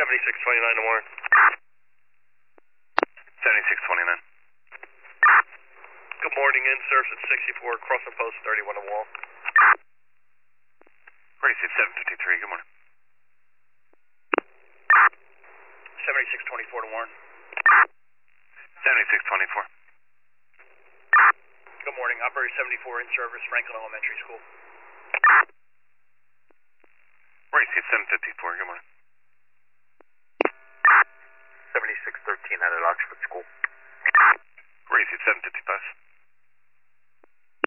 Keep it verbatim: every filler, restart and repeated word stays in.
seventy-six twenty-nine to Warren. seventy-six twenty-nine. Good morning, in service at sixty-four, crossing post thirty-one to Wall. Receive seven fifty-three, good morning. seventy-six twenty-four to Warren. seventy-six twenty-four. Good morning, operator seventy-four in service, Franklin Elementary School. Receive seven fifty-four, good morning.